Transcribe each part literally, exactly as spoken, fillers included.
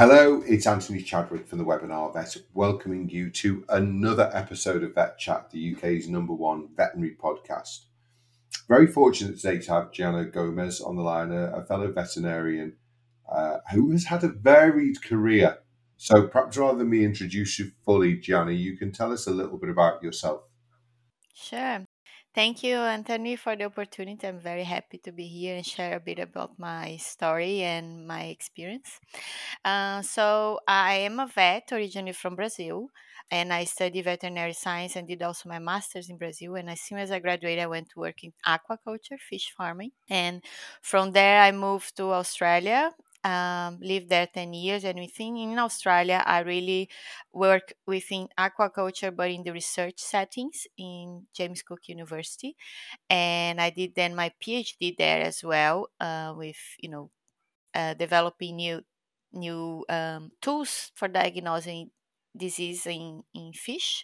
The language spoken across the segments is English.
Hello, it's Anthony Chadwick from the Webinar Vet, welcoming you to another episode of Vet Chat, the U K's number one veterinary podcast. Very fortunate today to have Gianna Gomez on the line, a, a fellow veterinarian uh, who has had a varied career. So perhaps rather than me introduce you fully, Gianna, you can tell us a little bit about yourself. Sure. Thank you, Anthony, for the opportunity. I'm very happy to be here and share a bit about my story and my experience. Uh, so, I am a vet originally from Brazil, and I studied veterinary science and did also my master's in Brazil. And as soon as I graduated, I went to work in aquaculture, fish farming. And from there, I moved to Australia. Um, lived there ten years, and within in Australia, I really work within aquaculture, but in the research settings in James Cook University. And I did then my PhD there as well, uh, with you know uh, developing new new um, tools for diagnosing disease in, in fish.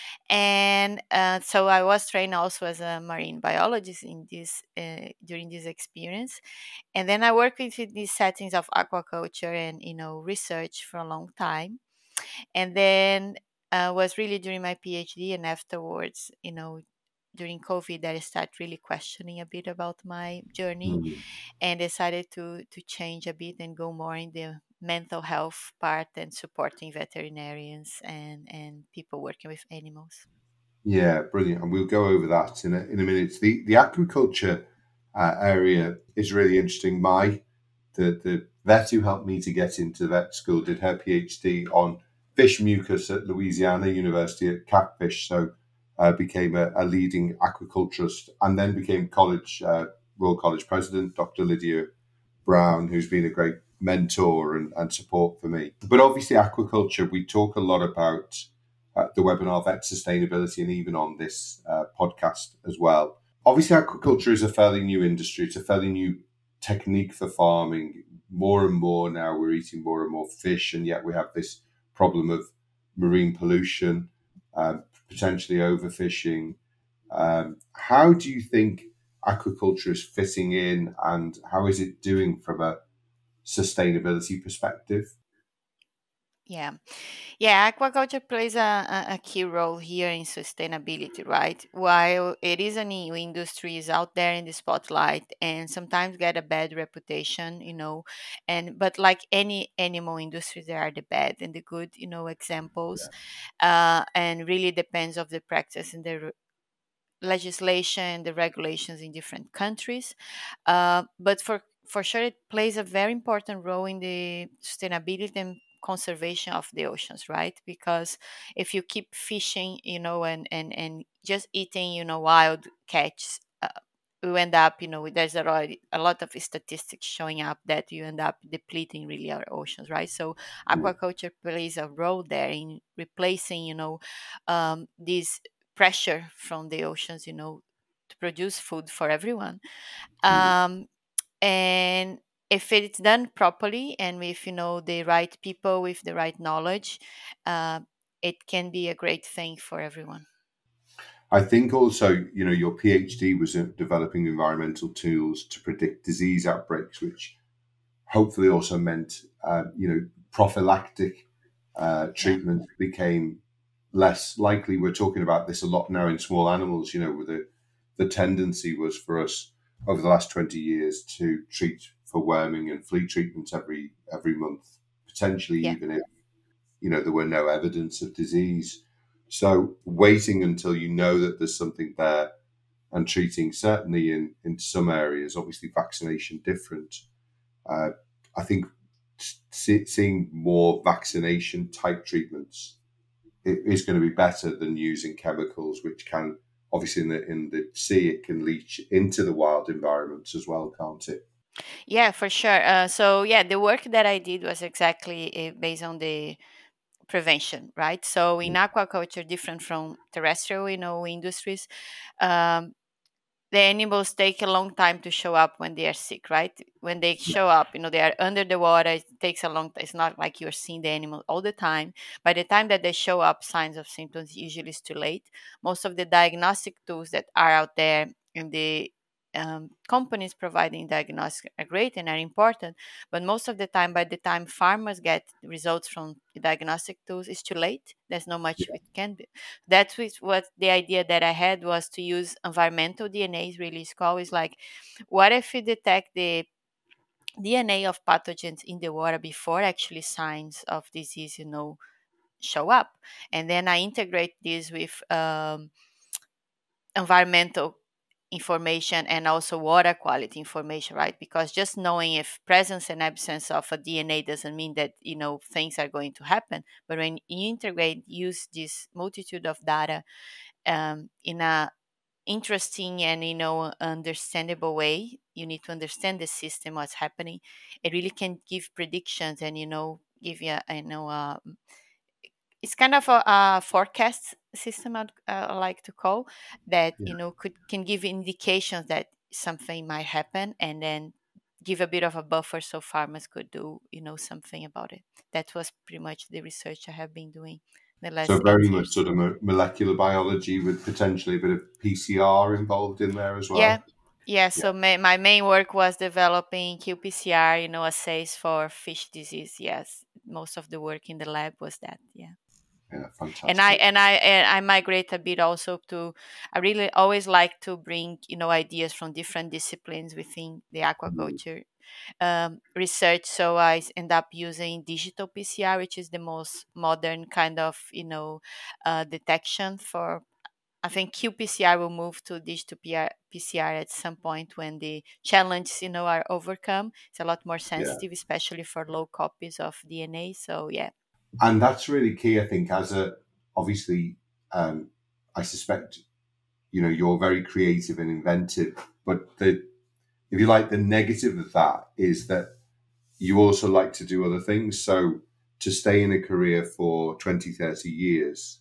And uh, so I was trained also as a marine biologist in this uh, during this experience. And then I worked with these settings of aquaculture and you know research for a long time. And then uh, was really during my PhD and afterwards, you know, during COVID that I started really questioning a bit about my journey Mm. and decided to to change a bit and go more in the mental health part and supporting veterinarians and and people working with animals. Yeah, brilliant. And we'll go over that in a, in a minute. The the aquaculture uh, area is really interesting. My the the vet who helped me to get into vet school did her PhD on fish mucus at Louisiana University at Catfish, so uh, became a, a leading aquaculturist, and then became college uh, Royal College president, Doctor Lydia Brown, who's been a great mentor and, and support for me. But obviously, aquaculture, we talk a lot about uh, the webinar vet sustainability, and even on this uh, podcast as well. Obviously, aquaculture is a fairly new industry. It's a fairly new technique for farming. More and more now, we're eating more and more fish, and yet we have this problem of marine pollution, um, potentially overfishing. Um, how do you think aquaculture is fitting in, and how is it doing from a sustainability perspective? Yeah. Yeah, aquaculture plays a, a, a key role here in sustainability, right? While it is a new industry, is out there in the spotlight and sometimes get a bad reputation, you know, and but like any animal industry, there are the bad and the good, you know, examples, uh, and really depends of the practice and the re- legislation, the regulations in different countries. Uh, but for for sure, it plays a very important role in the sustainability and conservation of the oceans, right? Because if you keep fishing, you know, and and and just eating, you know, wild catch. Uh, you end up, you know, there's already a lot of statistics showing up that you end up depleting really our oceans, right? So Mm. aquaculture plays a role there in replacing, you know, um, these pressure from the oceans, you know, to produce food for everyone. Mm. Um, and if it's done properly and with, you know, the right people with the right knowledge, uh, it can be a great thing for everyone. I think also, you know, your PhD was in developing environmental tools to predict disease outbreaks, which hopefully also meant, uh, you know, prophylactic uh, Yeah. treatment became less likely. We're talking about this a lot now in small animals, you know, where the, the tendency was for us over the last twenty years to treat for worming and flea treatments every every month, potentially Yeah. even if, you know, there were no evidence of disease. So waiting until you know that there's something there and treating, certainly in, in some areas, obviously vaccination different. Uh, I think see, seeing more vaccination type treatments is going to be better than using chemicals, which can obviously in the in the sea it can leach into the wild environments as well, can't it? Yeah, for sure. Uh, so yeah, the work that I did was exactly uh, based on the prevention, right? So in aquaculture, different from terrestrial, you know, industries, um, the animals take a long time to show up when they are sick, right? When they show up, you know, they are under the water. It takes a long time. It's not like you're seeing the animal all the time. By the time that they show up, signs of symptoms usually is too late. Most of the diagnostic tools that are out there in the um, companies providing diagnostics are great and are important, but most of the time, by the time farmers get results from the diagnostic tools, it's too late. There's not much we can do. That's with what the idea that I had was to use environmental D N A. Really, is called is like, what if we detect the D N A of pathogens in the water before actually signs of disease, you know, show up, and then I integrate this with um, environmental information and also water quality information, right? Because just knowing if presence and absence of a D N A doesn't mean that, you know, things are going to happen. But when you integrate, use this multitude of data um, in a interesting and, you know, understandable way, you need to understand the system, what's happening. It really can give predictions and, you know, give you, you know, uh, it's kind of a, a forecast system I'd uh, like to call that, Yeah. you know, could can give indications that something might happen, and then give a bit of a buffer so farmers could do, you know, something about it. That was pretty much the research I have been doing the So last very eight much years. sort of mo- molecular biology with potentially a bit of P C R involved in there as Yeah. well. Yeah, Yeah, so my, my main work was developing Q P C R, you know, assays for fish disease. Yes, most of the work in the lab was that. Yeah. yeah, and I fantastic. and I and I migrate a bit also to. I really always like to bring, you know, ideas from different disciplines within the Mm, aquaculture um, research. So I s- end up using digital P C R, which is the most modern kind of, you know, uh, detection for. I think Q P C R will move to digital P R, P C R at some point when the challenges, you know, are overcome. It's a lot more yeah, sensitive, especially for low copies of D N A. So yeah. and that's really key, I think. As a obviously, um, I suspect you know you're very creative and inventive, but the if you like the negative of that is that you also like to do other things. So to stay in a career for twenty, thirty years,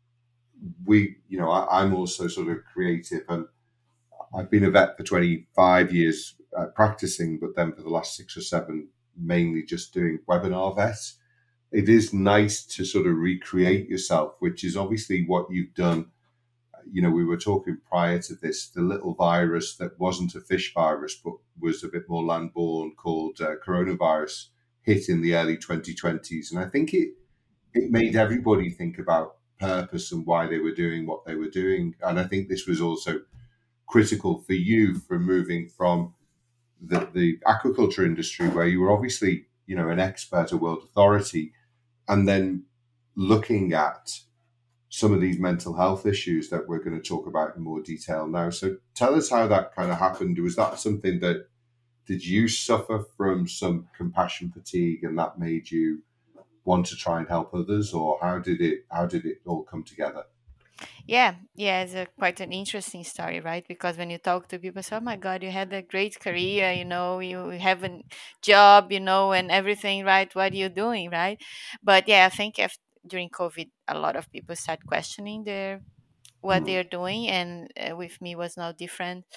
we, you know, I, I'm also sort of creative and I've been a vet for twenty-five years uh, practicing, but then for the last six or seven, mainly just doing webinar vet. It is nice to sort of recreate yourself, which is obviously what you've done. You know, we were talking prior to this, the little virus that wasn't a fish virus, but was a bit more landborne called uh, coronavirus hit in the early twenty twenties. And I think it, it made everybody think about purpose and why they were doing what they were doing. And I think this was also critical for you for moving from the, the aquaculture industry, where you were obviously, you know, an expert, a world authority, and then looking at some of these mental health issues that we're going to talk about in more detail now. So tell us how that kind of happened. Was that something that did you suffer from some compassion fatigue and that made you want to try and help others, or how did it how did it all come together? Yeah, yeah, it's a, quite an interesting story, right? Because when you talk to people, say, "Oh my God, you had a great career, you know, you have a job, you know, and everything, right? What are you doing, right?" But yeah, I think if, during COVID, a lot of people start questioning their what Mm, they're doing, and uh, with me was no different.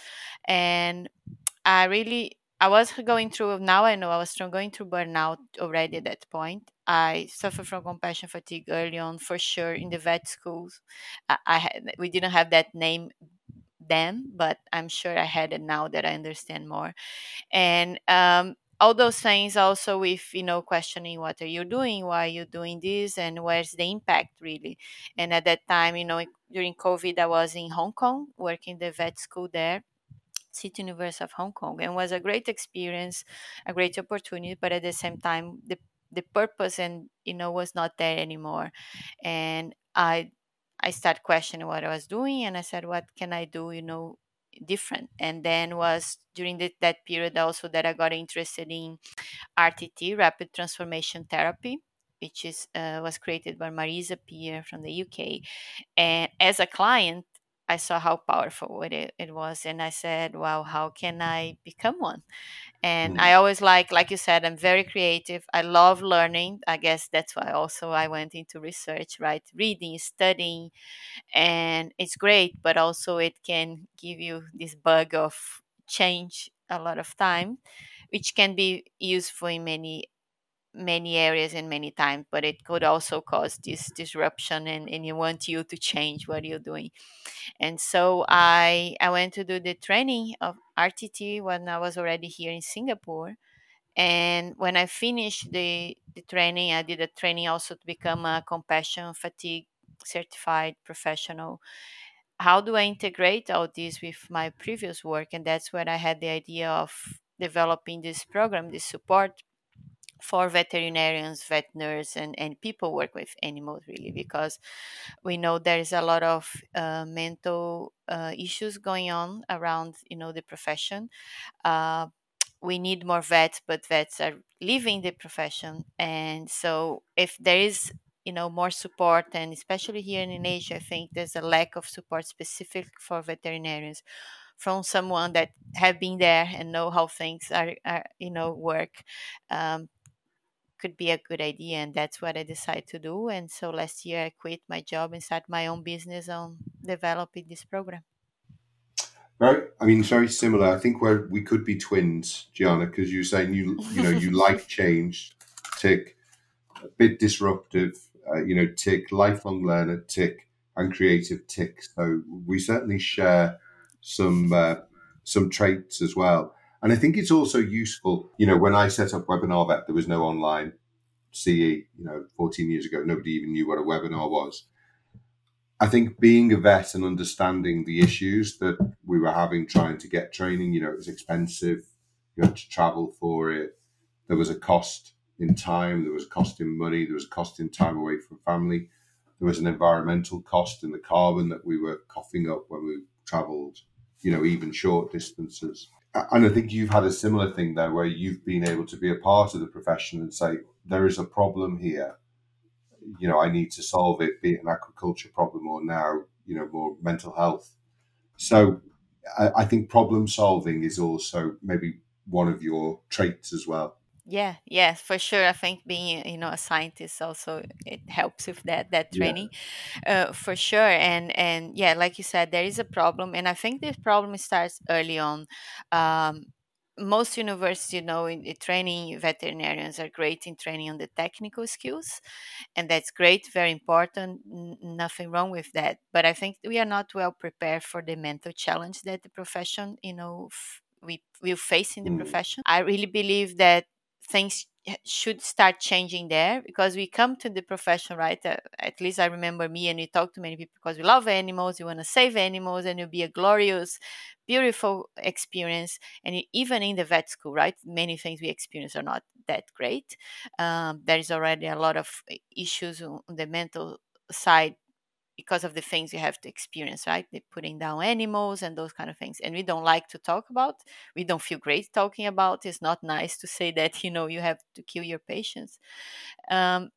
And I really, I was going through, now I know I was still going through burnout already at that point. I suffered from compassion fatigue early on, for sure, in the vet schools. I, I had, we didn't have that name then, but I'm sure I had it now that I understand more. And um, all those things also with, you know, questioning what are you doing, why are you doing this, and where's the impact really. And at that time, you know, during COVID, I was in Hong Kong working the vet school there, City University of Hong Kong, and was a great experience, a great opportunity. But at the same time, the the purpose and, you know, was not there anymore. And I I started questioning what I was doing, and I said, what can I do, you know, different? And then was during the, that period also that I got interested in R T T, rapid transformation therapy, which is uh, was created by Marisa Peer from the U K. And as a client, I saw how powerful it, it was, and I said, "Wow, how can I become one?" And mm, I always like, like you said, I'm very creative. I love learning. I guess that's why also I went into research, right? Reading, studying, and it's great, but also it can give you this bug of change a lot of time, which can be useful in many. many areas and many times, but it could also cause this disruption, and, and you want you to change what you're doing. And so I I went to do the training of R T T when I was already here in Singapore. And when I finished the, the training, I did a training also to become a compassion fatigue certified professional. How do I integrate all this with my previous work? And that's when I had the idea of developing this program, this support for veterinarians, vet nurses, and, and people work with animals, really, because we know there is a lot of uh, mental uh, issues going on around, you know, the profession. Uh, we need more vets, but vets are leaving the profession. And so if there is, you know, more support, and especially here in Asia, I think there's a lack of support specific for veterinarians from someone that have been there and know how things are, are you know, work. Um, could be a good idea, and that's what I decided to do. And so last year I quit my job and started my own business on developing this program. Very, I mean, it's very similar. I think where we could be twins, Gianna, because you're saying you, you know, you like change, tick, a bit disruptive, uh, you know, tick, lifelong learner, tick, and creative, tick. So we certainly share some uh, some traits as well. And I think it's also useful, you know, when I set up Webinar Vet, there was no online C E, you know, fourteen years ago, nobody even knew what a webinar was. I think being a vet and understanding the issues that we were having trying to get training, you know, it was expensive. You had to travel for it. There was a cost in time. There was a cost in money. There was a cost in time away from family. There was an environmental cost in the carbon that we were coughing up when we traveled, you know, even short distances. And I think you've had a similar thing there where you've been able to be a part of the profession and say, there is a problem here. You know, I need to solve it, be it an aquaculture problem or now, you know, more mental health. So I, I think problem solving is also maybe one of your traits as well. Yeah, yeah, for sure. I think being, you know, a scientist also, it helps with that that Yeah. training, uh, for sure. And and yeah, like you said, there is a problem, and I think this problem starts early on. Um, most universities, you know, in, in training veterinarians are great in training on the technical skills, and that's great, very important. N- nothing wrong with that. But I think we are not well prepared for the mental challenge that the profession, you know, f- we will face in the Mm. profession. I really believe that things should start changing there, because we come to the profession, right? Uh, at least I remember me and we talk to many people because we love animals, we want to save animals, and it'll be a glorious, beautiful experience. And e- even in the vet school, right? Many things we experience are not that great. Um, there is already a lot of issues on the mental side because of the things you have to experience, right? They putting down animals and those kind of things. And we don't like to talk about. We don't feel great talking about. It's not nice to say that, you know, you have to kill your patients. Um,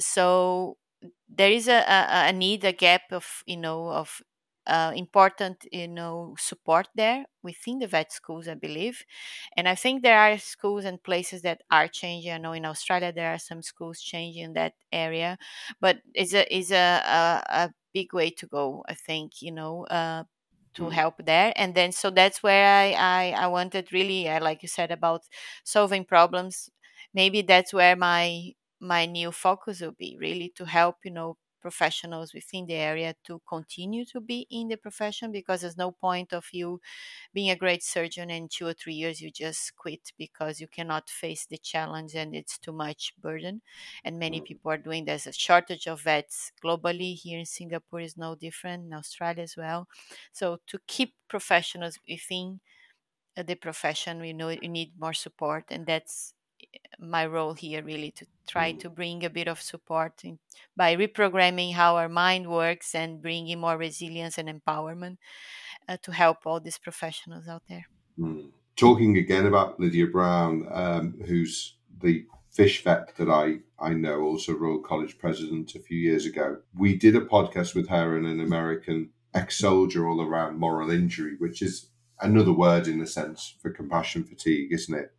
so there is a, a, a need, a gap of, you know, of uh, important, you know, support there within the vet schools, I believe. And I think there are schools and places that are changing. I know in Australia there are some schools changing in that area, but it's a is a, a, a big way to go, I think, you know, uh, to Mm. help there. And then so that's where I, I, I wanted really, uh, like you said, about solving problems. Maybe that's where my my new focus will be, really to help, you know, professionals within the area to continue to be in the profession, because there's no point of you being a great surgeon and two or three years you just quit because you cannot face the challenge and it's too much burden. And many Mm. people are doing, there's a shortage of vets globally. Here in Singapore is no different, in Australia as well. So to keep professionals within uh, the profession, we know you need more support, and that's my role here, really, to try Mm. to bring a bit of support in, by reprogramming how our mind works and bringing more resilience and empowerment uh, to help all these professionals out there. Mm. Talking again about Lydia Brown, um, who's the fish vet that I, I know, also Royal College president a few years ago. We did a podcast with her and an American ex-soldier all around moral injury, which is another word in a sense for compassion fatigue, isn't it?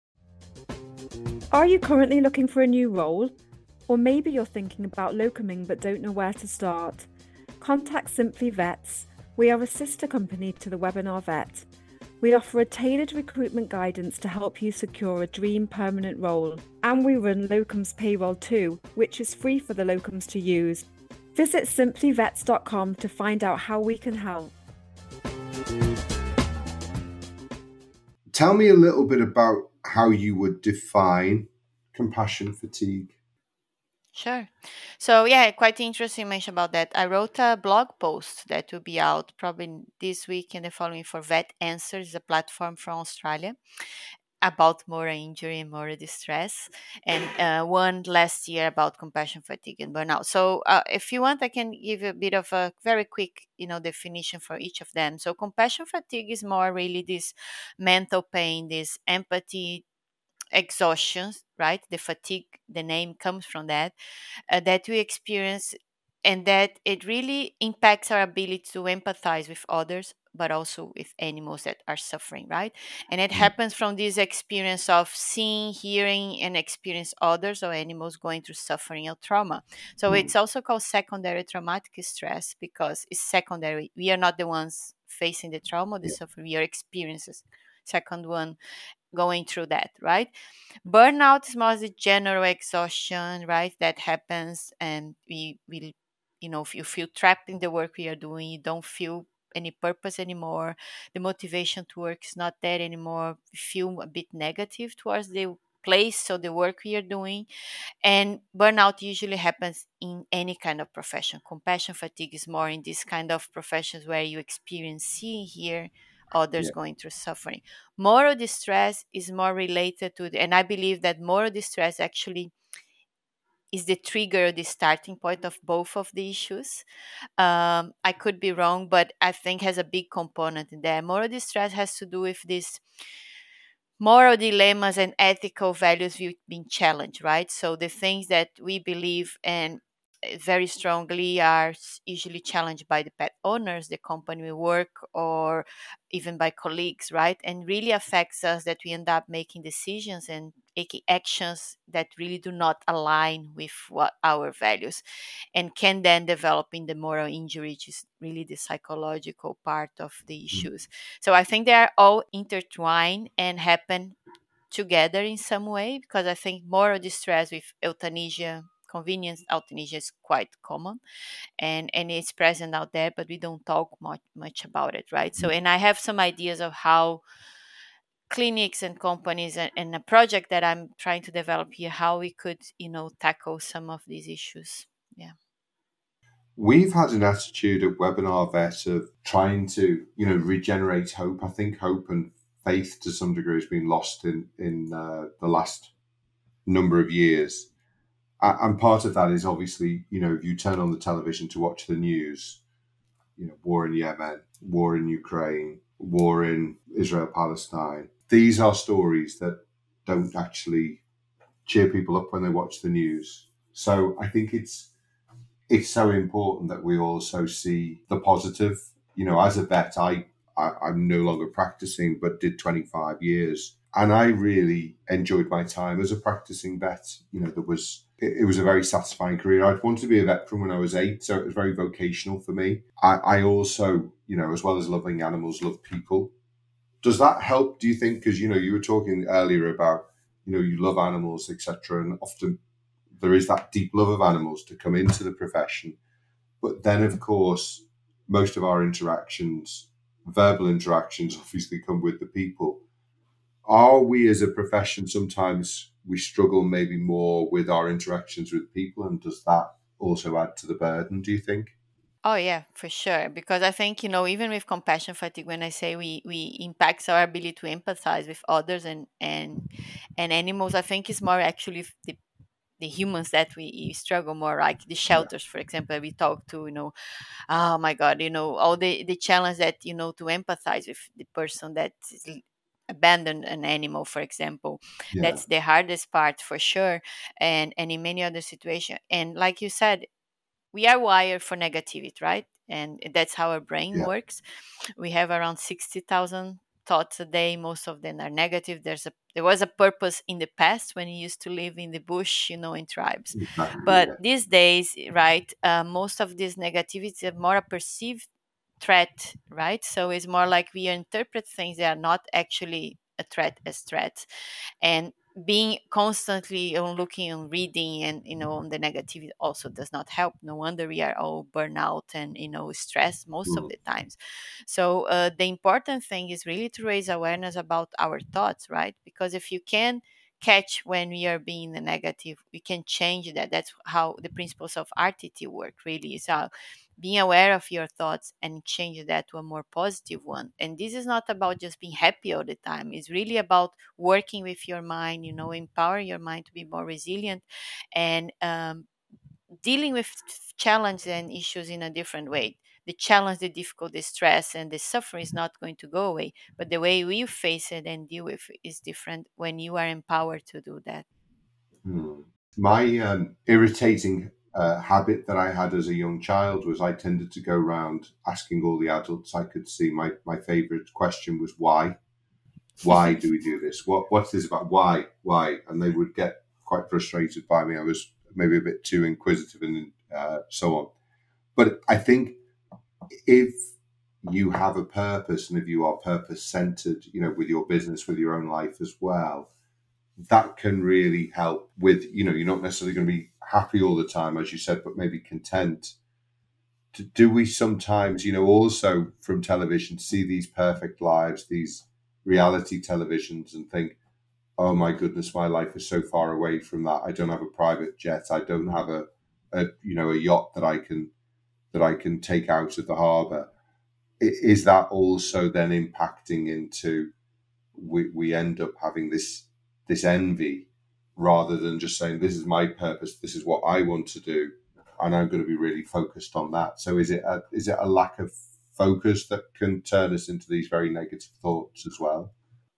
Are you currently looking for a new role? Or maybe you're thinking about locuming but don't know where to start? Contact Simply Vets. We are a sister company to the Webinar Vet. We offer a tailored recruitment guidance to help you secure a dream permanent role. And we run locums payroll too, which is free for the locums to use. Visit simply vets dot com to find out how we can help. Tell me a little bit about how you would define compassion fatigue. Sure. So yeah, quite interesting you mentioned about that. I wrote a blog post that will be out probably this week and the following for Vet Answers, a platform from Australia, about moral injury and moral distress, and uh, one last year about compassion fatigue and burnout. So uh, if you want, I can give you a bit of a very quick, you know, definition for each of them. So compassion fatigue is more really this mental pain, this empathy exhaustion, right? The fatigue, the name comes from that, uh, that we experience, and that it really impacts our ability to empathize with others, but also with animals that are suffering, right? And it Mm. happens from this experience of seeing, hearing, and experience others or animals going through suffering or trauma. So Mm. it's also called secondary traumatic stress because it's secondary. We are not the ones facing the trauma, the Yeah. suffering. We are experiences. Second one going through that, right? Burnout is more the general exhaustion, right? That happens, and we will, you know, if you feel trapped in the work we are doing, you don't feel any purpose anymore. The motivation to work is not there anymore. We feel a bit negative towards the place or the work we are doing. And burnout usually happens in any kind of profession. Compassion fatigue is more in this kind of professions where you experience seeing here others Yeah. going through suffering. Moral distress is more related to, the, and I believe that moral distress actually is the trigger, the starting point of both of the issues. Um, I could be wrong, but I think has a big component in there. Moral distress has to do with this moral dilemmas and ethical values we've been challenged, right? So the things that we believe and uh, very strongly are s- usually challenged by the pet owners, the company we work, or even by colleagues, right? And really affects us that we end up making decisions and taking actions that really do not align with what our values, and can then develop in the moral injury, which is really the psychological part of the issues. So I think they are all intertwined and happen together in some way, because I think moral distress with euthanasia, convenience euthanasia is quite common, and, and it's present out there, but we don't talk much, much about it, right? So, and I have some ideas of how clinics and companies and, and a project that I'm trying to develop here, how we could, you know, tackle some of these issues. Yeah. We've had an attitude at Webinar Vet of trying to, you know, regenerate hope. I think hope and faith to some degree has been lost in in uh, the last number of years. A- And part of that is obviously, you know, if you turn on the television to watch the news, you know, war in Yemen, war in Ukraine, war in Israel, Palestine. These are stories that don't actually cheer people up when they watch the news. So I think it's it's so important that we also see the positive. You know, as a vet, I, I I'm no longer practicing, but did twenty-five years, and I really enjoyed my time as a practicing vet. You know, there was it, it was a very satisfying career. I'd wanted to be a vet from when I was eight, so it was very vocational for me. I, I also, you know, as well as loving animals, love people. Does that help? Do you think? Because you know, you were talking earlier about you know you love animals, et cetera, and often there is that deep love of animals to come into the profession. But then, of course, most of our interactions, verbal interactions, obviously come with the people. Are we as a profession sometimes we struggle maybe more with our interactions with people, and does that also add to the burden, do you think? Oh yeah, for sure. Because I think, you know, even with compassion fatigue, when I say we we impacts our ability to empathize with others and and and animals, I think it's more actually f- the the humans that we struggle more, like the Yeah, shelters, for example, that we talk to, you know, oh my God, you know, all the the challenge that, you know, to empathize with the person that is l- abandoned an animal, for example. yeah, That's the hardest part for sure. And and in many other situations. And like you said, we are wired for negativity, right? And that's how our brain yeah. works. We have around sixty thousand thoughts a day. Most of them are negative. There's a there was a purpose in the past when you used to live in the bush, you know, in tribes. Exactly. But Yeah, these days, right, uh, most of these negativities are more a perceived threat, right? So it's more like we interpret things that are not actually a threat as threats. And being constantly on looking on reading and you know on the negativity also does not help. No wonder we are all burnout and you know stressed most of Mm. the times. So uh, the important thing is really to raise awareness about our thoughts, right? Because if you can catch when we are being the negative, we can change that. That's how the principles of R T T work really. So being aware of your thoughts and change that to a more positive one. And this is not about just being happy all the time. It's really about working with your mind, you know, empower your mind to be more resilient and um, dealing with challenges and issues in a different way. The challenge, the difficulty, the stress, and the suffering is not going to go away. But the way we face it and deal with it is different when you are empowered to do that. Mm. My um, irritating uh, habit that I had as a young child was I tended to go around asking all the adults I could see. My my favorite question was why. Why do we do this? What what's this about? Why? Why? And they would get quite frustrated by me. I was maybe a bit too inquisitive and uh, so on. But I think if you have a purpose and if you are purpose centered, you know, with your business, with your own life as well, that can really help with, you know, you're not necessarily going to be happy all the time, as you said, but maybe content. Do do we sometimes, you know, also from television see these perfect lives, these reality televisions and think, oh my goodness, my life is so far away from that. I don't have a private jet. I don't have a, a you know, a yacht that I can that I can take out of the harbour. Is that also then impacting into we, we end up having this this envy rather than just saying this is my purpose, this is what I want to do, and I'm going to be really focused on that. So is it a, is it a lack of focus that can turn us into these very negative thoughts as well?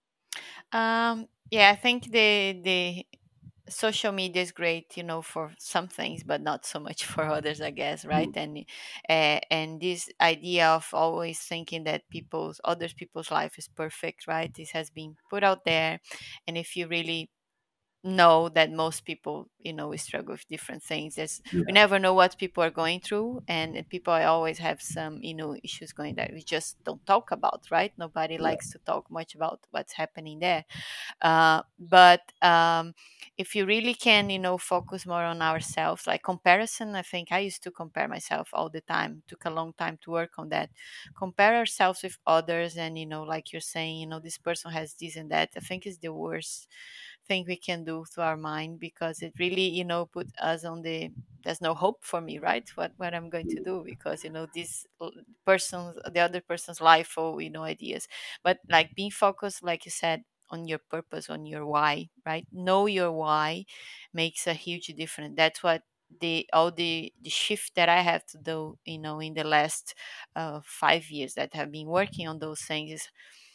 Um, yeah, I think the the social media is great, you know, for some things, but not so much for others, I guess, right? Mm. And uh, and this idea of always thinking that people's other people's life is perfect, right? This has been put out there, and if you really know that most people, you know, we struggle with different things. There's, we Yeah, never know what people are going through, and people always have some, you know, issues going that we just don't talk about, right? Nobody yeah, likes to talk much about what's happening there. Uh, but um, if you really can, you know, focus more on ourselves, like comparison, I think I used to compare myself all the time. Took a long time to work on that. Compare ourselves with others, and you know, like you're saying, you know, this person has this and that. I think is the worst thing we can do to our mind because it really, you know, put us on the there's no hope for me, right? What what I'm going to do because you know this l- person's the other person's life or you know ideas, but like being focused, like you said, on your purpose, on your why, right? Know your why makes a huge difference. That's what the all the the shift that I have to do, you know, in the last uh, five years that have been working on those things is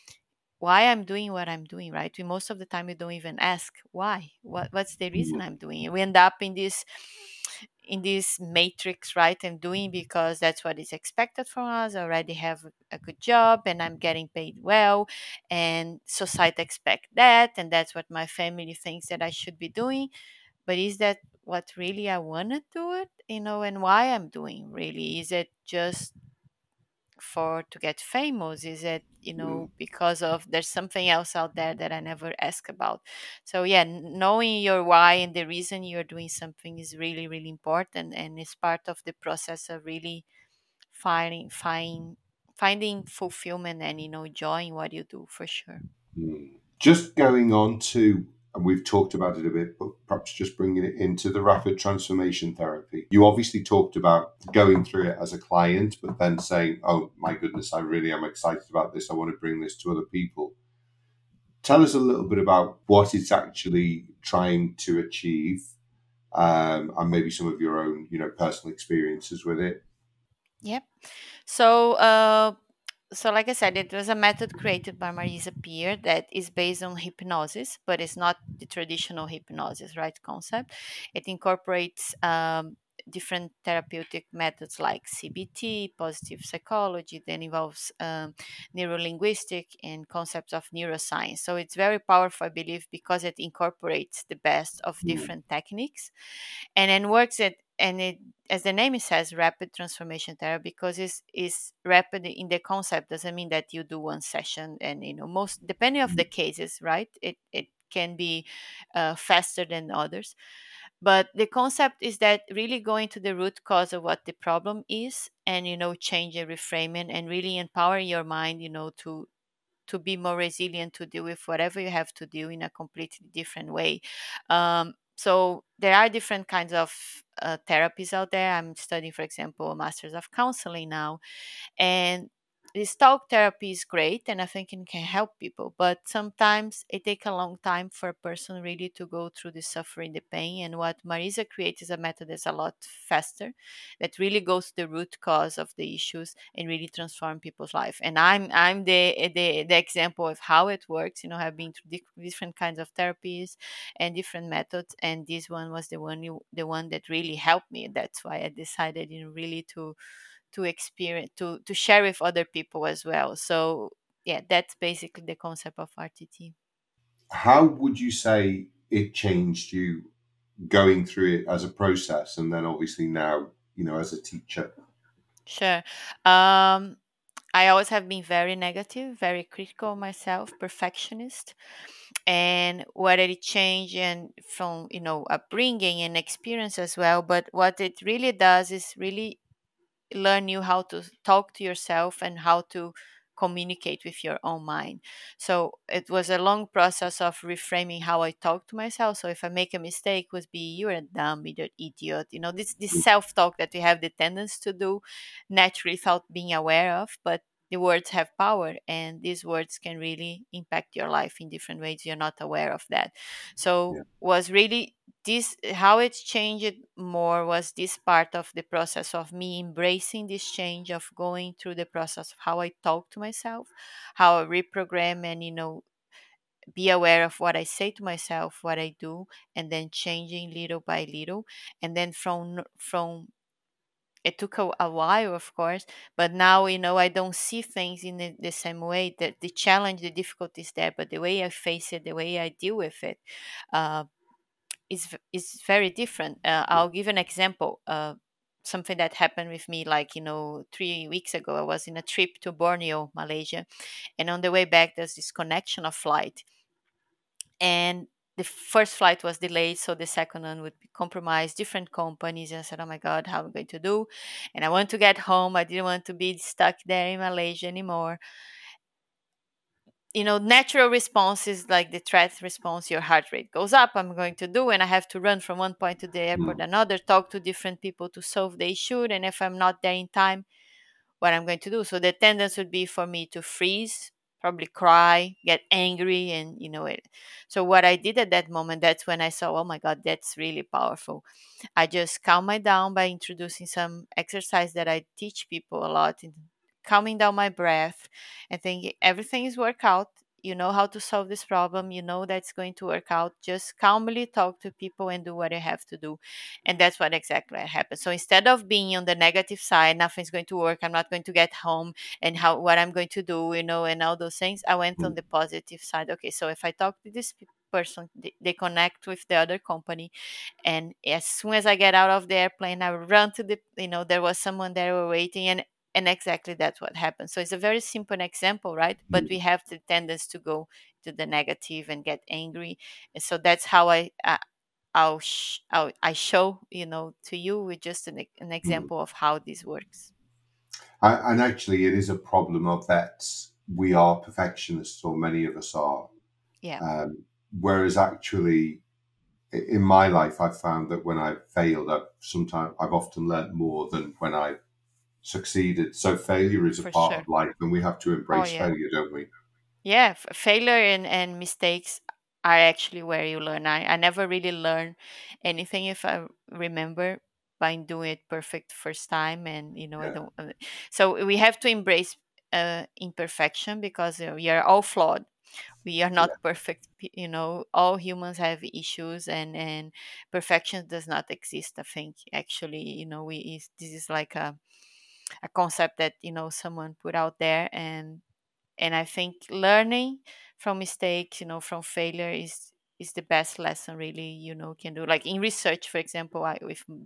why I'm doing what I'm doing, right? We most of the time we don't even ask why. What what's the reason mm, I'm doing it? We end up in this in this matrix, right? I'm doing because that's what is expected from us. I already have a good job and I'm getting paid well, and society expect that, and that's what my family thinks that I should be doing. But is that what really I want to do it? You know, and why I'm doing really? Is it just for to get famous? Is it, you mm, know, because of there's something else out there that I never ask about? So yeah, n- knowing your why and the reason you're doing something is really really important, and it's part of the process of really finding find finding fulfillment and you know enjoying what you do for sure. mm. Just going on to, and we've talked about it a bit, but perhaps just bringing it into the rapid transformation therapy. You obviously talked about going through it as a client, but then saying, oh my goodness, I really am excited about this. I want to bring this to other people. Tell us a little bit about what it's actually trying to achieve, um, and maybe some of your own, you know, personal experiences with it. Yep. So uh so like I said, it was a method created by Marisa Peer that is based on hypnosis, but it's not the traditional hypnosis, right? Concept. It incorporates um, different therapeutic methods like C B T, positive psychology, then involves um, neurolinguistic and concepts of neuroscience. So it's very powerful, I believe, because it incorporates the best of Mm, different techniques and then works it and it as the name says rapid transformation therapy because it's is rapid in the concept doesn't mean that you do one session and you know most depending of the mm, cases, right? It it can be uh, faster than others. But the concept is that really going to the root cause of what the problem is, and you know change and reframing and really empower your mind, you know to to be more resilient to deal with whatever you have to do in a completely different way. Um, so there are different kinds of uh, therapies out there. I'm studying, for example, a master's of counseling now, and this talk therapy is great, and I think it can help people. But sometimes it takes a long time for a person really to go through the suffering, the pain. And what Marisa creates is a method that's a lot faster, that really goes to the root cause of the issues and really transform people's life. And I'm I'm the the, the example of how it works. You know, I've been through di- different kinds of therapies and different methods, and this one was the one you, the one that really helped me. That's why I decided, you know, really to to experience to to share with other people as well. So yeah, that's basically the concept of R T T. How would you say it changed you going through it as a process, and then obviously now, you know, as a teacher? Sure. um I always have been very negative, very critical of myself, perfectionist. And what it changed and from, you know upbringing and experience as well. But what it really does is really learn you how to talk to yourself and how to communicate with your own mind. So it was a long process of reframing how I talk to myself. So if I make a mistake, would be you're a dumb, you're an idiot. You know, this this self talk that we have the tendency to do naturally without being aware of, but the words have power, and these words can really impact your life in different ways. You're not aware of that. So Yeah. was really this how it changed more was this part of the process of me embracing this change, of going through the process of how I talk to myself, how I reprogram, and you know be aware of what I say to myself, what I do, and then changing little by little. And then from from it took a, a while, of course, but now, you know I don't see things in the, the same way. That the challenge, the difficulty is there, but the way I face it, the way I deal with it, uh, is v- is very different. Uh, I'll give an example. Uh, something that happened with me, like, you know, three weeks ago. I was in a trip to Borneo, Malaysia, and on the way back, there's this connection of flight, and the first flight was delayed, so the second one would be compromised. Different companies, and I said, "Oh my God, how am I going to do?" And I want to get home. I didn't want to be stuck there in Malaysia anymore. You know, natural responses like the threat response, your heart rate goes up. I'm going to do, and I have to run from one point to the airport Mm. another, talk to different people to solve the issue. And if I'm not there in time, what I'm going to do? So the tendency would be for me to freeze, probably cry, get angry, and you know it. So what I did at that moment, that's when I saw, oh my God, that's really powerful. I just calm my down by introducing some exercise that I teach people a lot in calming down my breath and think everything is work out. You know how to solve this problem. You know that's going to work out. Just calmly talk to people and do what you have to do. And that's what exactly happened. So instead of being on the negative side, nothing's going to work, I'm not going to get home, and how what I'm going to do, you know, and all those things, I went on Mm. the positive side. Okay, so if I talk to this pe- person, they, they connect with the other company, and as soon as I get out of the airplane, I run to the, you know, there was someone there were waiting, and and exactly that's what happened. So it's a very simple example, right? But we Mm. have the tendency to go to the negative and get angry. And so that's how I, uh, I'll, sh- I'll I show, you know to you with just an, e- an Mm. example of how this works. I, and actually, it is a problem of that we are perfectionists, or many of us are. Yeah, Um, whereas actually, i- in my life, I've found that when I've failed, I've sometimes I've often learnt more than when I've succeeded. So failure is a for part sure. of life, and we have to Oh embrace yeah. failure, don't we? Yeah, f- failure and, and mistakes are actually where you learn. I, I never really learn anything, if I remember, by doing it perfect first time. And, you know, I Yeah, don't. uh, So we have to embrace uh, imperfection, because uh, we are all flawed. We are yeah. not perfect. pe- You know, all humans have issues, and, and perfection does not exist. I think actually, you know, we is, this is like a, a concept that, you know, someone put out there. and and I think learning from mistakes, you know from failure, is is the best lesson really, you know can do. Like in research, for example, I, with the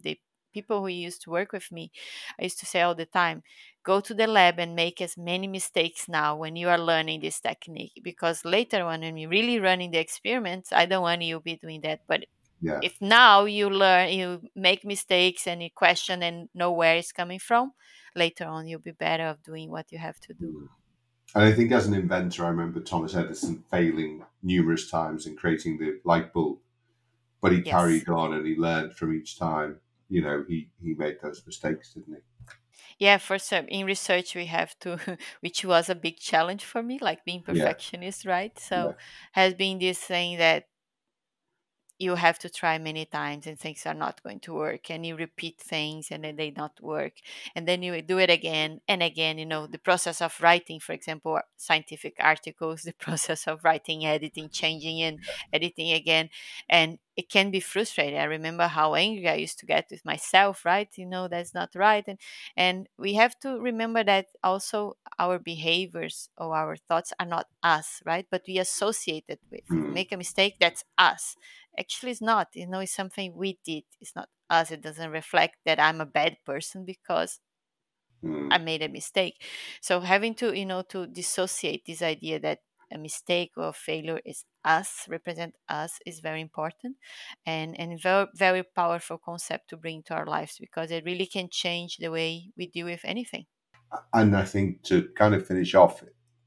people who used to work with me, I used to say all the time, go to the lab and make as many mistakes now when you are learning this technique, because later on when you're really running the experiments, I don't want you to be doing that. But Yeah. if now you learn, you make mistakes and you question and know where it's coming from, later on you'll be better of doing what you have to do. Mm. And I think as an inventor, I remember Thomas Edison failing numerous times in creating the light bulb, but he Yes. carried on and he learned from each time. You know, he, he made those mistakes, didn't he? Yeah, for some in research we have to, which was a big challenge for me, like being Yeah. perfectionist, right? So Yeah. has been this thing that you have to try many times and things are not going to work, and you repeat things and then they not work, and then you do it again and again. You know, the process of writing, for example, scientific articles, the process of writing, editing, changing and editing again, and it can be frustrating. I remember how angry I used to get with myself, right? You know, that's not right. And and we have to remember that also our behaviors or our thoughts are not us, right? But we associate it with. If we Mm. make a mistake, that's us. Actually, it's not. You know, it's something we did. It's not us. It doesn't reflect that I'm a bad person because Mm. I made a mistake. So having to, you know, to dissociate this idea that a mistake or failure is us, represent us, is very important, and and very very powerful concept to bring to our lives, because it really can change the way we deal with anything. And I think to kind of finish off,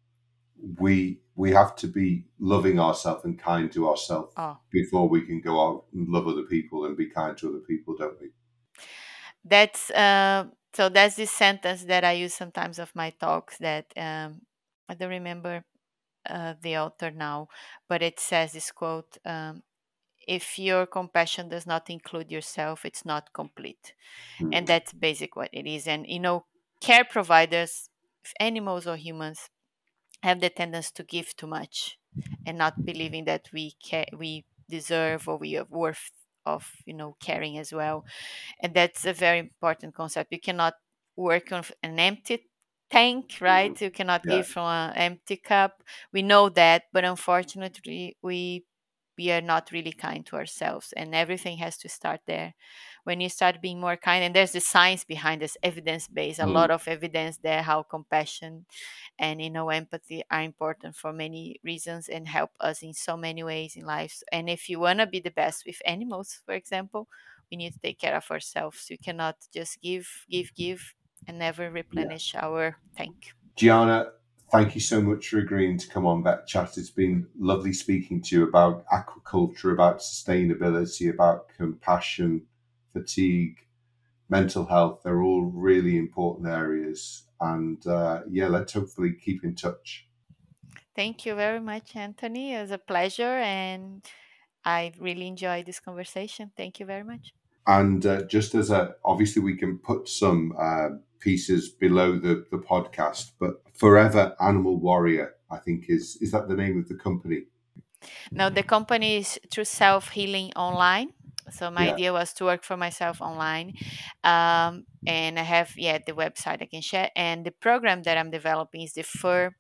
we we have to be loving ourselves and kind to ourselves Oh, before we can go out and love other people and be kind to other people, don't we? that's uh, so that's this sentence that I use sometimes of my talks that um, I don't remember uh, the author now, but it says this quote: um, "If your compassion does not include yourself, it's not complete." Mm. And that's basic what it is. And you know, care providers, animals or humans, have the tendency to give too much and not believing that we care, we deserve, or we are worth of, you know, caring as well. And that's a very important concept. You cannot work on an empty tank, right? You cannot Yeah. give from an empty cup. We know that, but unfortunately we we are not really kind to ourselves, and everything has to start there. When you start being more kind, and there's the science behind this, evidence based, a Mm. lot of evidence there, how compassion and, you know, empathy are important for many reasons and help us in so many ways in life. And if you want to be the best with animals, for example, we need to take care of ourselves. You cannot just give, give, give, and never replenish our tank. Gianna, thank you so much for agreeing to come on Vet Chat. It's been lovely speaking to you about aquaculture, about sustainability, about compassion, fatigue, mental health. They're all really important areas. And uh, yeah, let's hopefully keep in touch. Thank you very much, Anthony. It was a pleasure, and I really enjoyed this conversation. Thank you very much. And uh, just as a, obviously we can put some uh, pieces below the, the podcast, but Forever Animal Warrior, I think is, is that the name of the company? Now, the company is True Self Healing Online. So my Yeah. idea was to work for myself online. Um, and I have, yeah, the website I can share. And the program that I'm developing is the Forever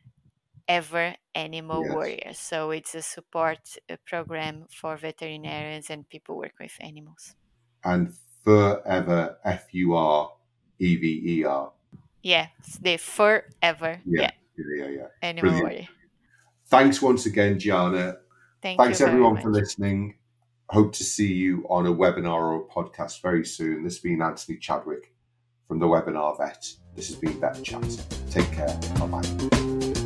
Animal Yes. Warrior. So it's a support uh, program for veterinarians and people work with animals. And Forever, F U R E V E R. Yeah, it's the Forever. Yeah, Yeah, yeah, yeah, yeah. Animal Brilliant. Warrior. Thanks once again, Gianna. Thank Thanks you very everyone much. for listening. Hope to see you on a webinar or a podcast very soon. This has been Anthony Chadwick from the Webinar Vet. This has been Vet Chat. Take care. Bye-bye.